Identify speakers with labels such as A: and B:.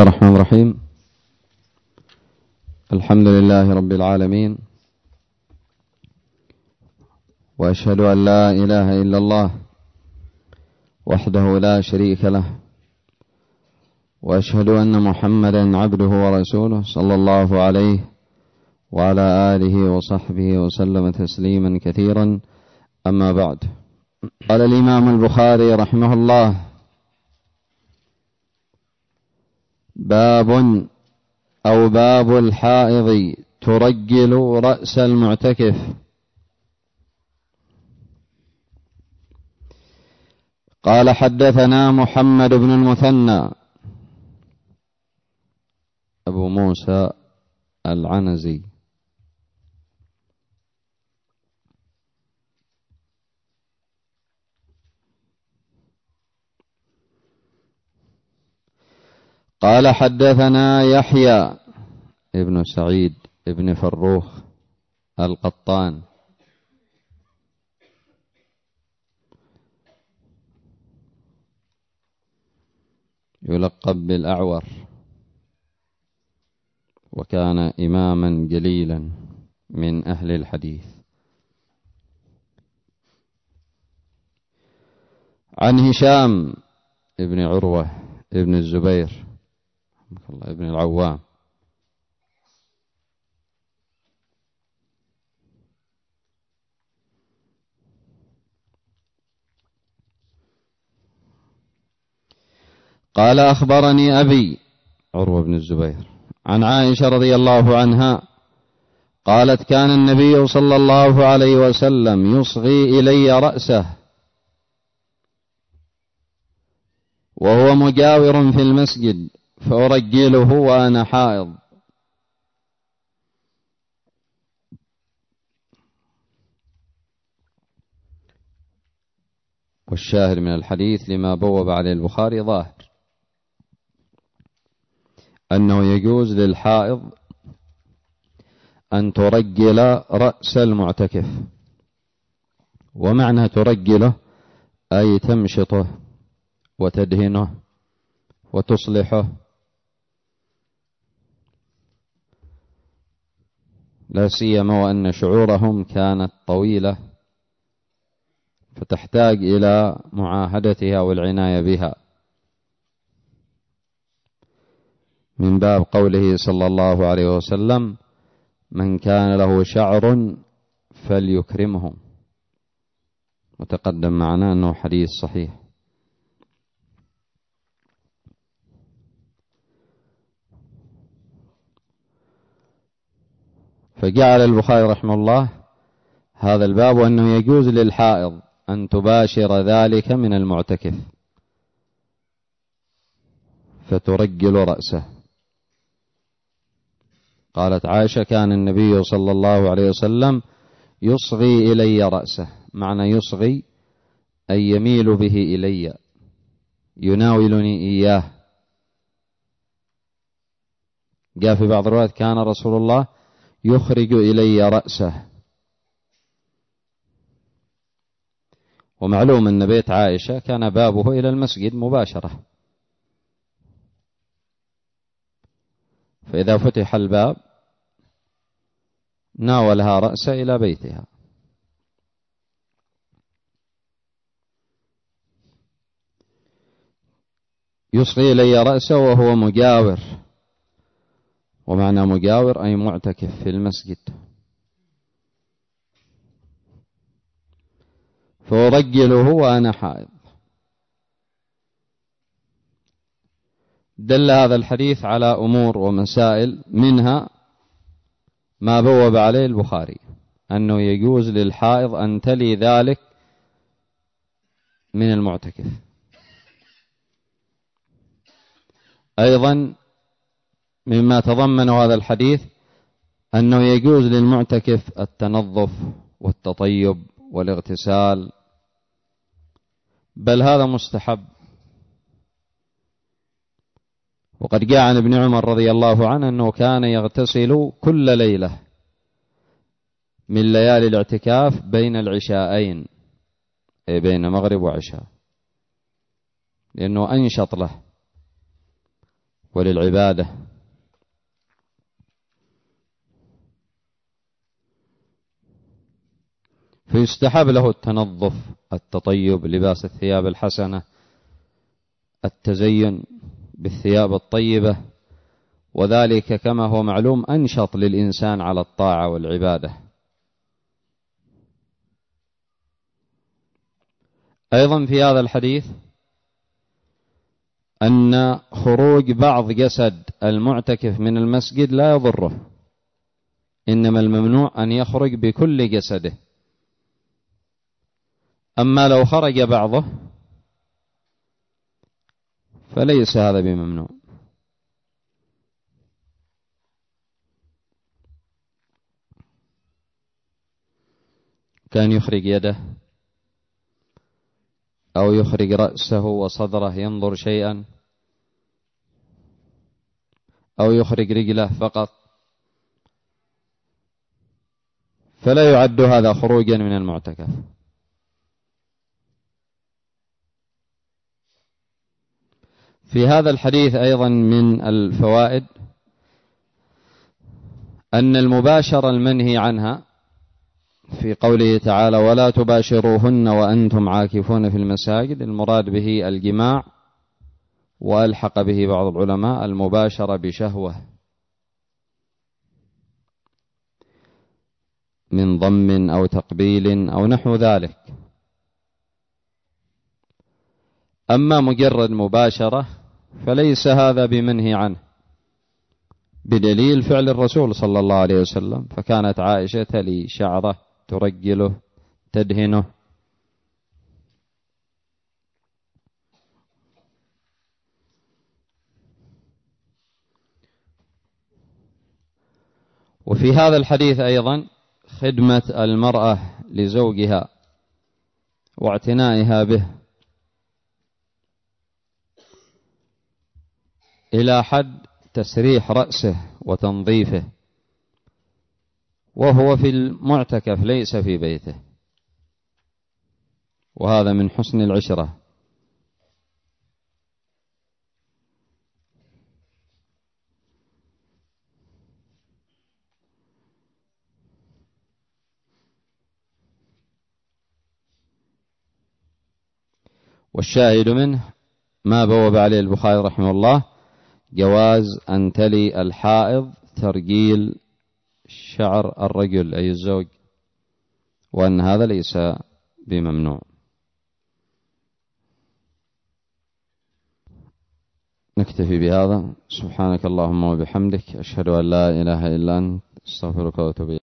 A: الرحمن الرحيم. الحمد لله رب العالمين، وأشهد أن لا إله إلا الله وحده لا شريك له، وأشهد أن محمدا عبده ورسوله صلى الله عليه وعلى آله وصحبه وسلم تسليما كثيرا. أما بعد، قال الإمام البخاري رحمه الله: باب الحائض ترجل رأس المعتكف. قال: حدثنا محمد بن المثنى أبو موسى العنزي، قال: حدثنا يحيى ابن سعيد ابن فروخ القطان، يلقب بالأعور، وكان إماما جليلا من أهل الحديث. عن هشام ابن عروة ابن الزبير ابن العوام، قال: أخبرني أبي عروة بن الزبير عن عائشة رضي الله عنها قالت: كان النبي صلى الله عليه وسلم يصغي إلي رأسه وهو مجاور في المسجد فأرجله وأنا حائض. والشاهد من الحديث لما بوب عليه البخاري ظاهر، أنه يجوز للحائض أن ترجل رأس المعتكف. ومعنى ترجله أي تمشطه وتدهنه وتصلحه، لا سيما وأن شعورهم كانت طويلة فتحتاج إلى معاهدتها والعناية بها، من باب قوله صلى الله عليه وسلم: من كان له شعر فليكرمه، وتقدم معنا أنه حديث صحيح. فجعل البخاري رحمه الله هذا الباب وأنه يجوز للحائض أن تباشر ذلك من المعتكف فترجل رأسه. قالت عائشة: كان النبي صلى الله عليه وسلم يصغي إلي رأسه. معنى يصغي أي يميل به إلي، يناولني إياه. جاء في بعض الروايات: كان رسول الله يخرج إلي رأسه. ومعلوم أن بيت عائشة كان بابه إلى المسجد مباشرة، فإذا فتح الباب ناولها رأسه إلى بيتها. يصغي إلي رأسه وهو مجاور، ومعنى مجاور أي معتكف في المسجد. فأرجله وأنا حائض. دل هذا الحديث على أمور ومسائل، منها ما بوب عليه البخاري أنه يجوز للحائض أن تلي ذلك من المعتكف. أيضا مما تضمن هذا الحديث أنه يجوز للمعتكف التنظف والتطيب والاغتسال، بل هذا مستحب. وقد جاء عن ابن عمر رضي الله عنه أنه كان يغتسل كل ليلة من ليالي الاعتكاف بين العشاءين، أي بين مغرب وعشاء، لأنه أنشط له. وللعبادة. فيستحب له التنظف، التطيب، لباس الثياب الحسنة، التزين بالثياب الطيبة، وذلك كما هو معلوم أنشط للإنسان على الطاعة والعبادة. أيضا في هذا الحديث أن خروج بعض جسد المعتكف من المسجد لا يضره، إنما الممنوع أن يخرج بكل جسده. أما لو خرج بعضه فليس هذا بممنوع. كان يخرج يده أو يخرج رأسه وصدره ينظر شيئا، أو يخرج رجله فقط، فلا يعد هذا خروجا من المعتكف. في هذا الحديث أيضا من الفوائد أن المباشرة المنهي عنها في قوله تعالى ولا تباشروهن وأنتم عاكفون في المساجد، المراد به الجماع، وألحق به بعض العلماء المباشرة بشهوة من ضم أو تقبيل أو نحو ذلك. أما مجرد مباشرة فليس هذا بمنهي عنه، بدليل فعل الرسول صلى الله عليه وسلم، فكانت عائشة تلي شعره ترجله تدهنه. وفي هذا الحديث أيضا خدمة المرأة لزوجها واعتنائها به إلى حد تسريح رأسه وتنظيفه، وهو في المعتكف ليس في بيته، وهذا من حسن العشرة. والشاهد منه ما بوب عليه البخاري رحمه الله، جواز أن تلي الحائض ترجيل شعر الرجل أي الزوج، وأن هذا ليس بممنوع. نكتفي بهذا. سبحانك اللهم وبحمدك، أشهد أن لا إله إلا أنت، استغفرك وأتوب إليك.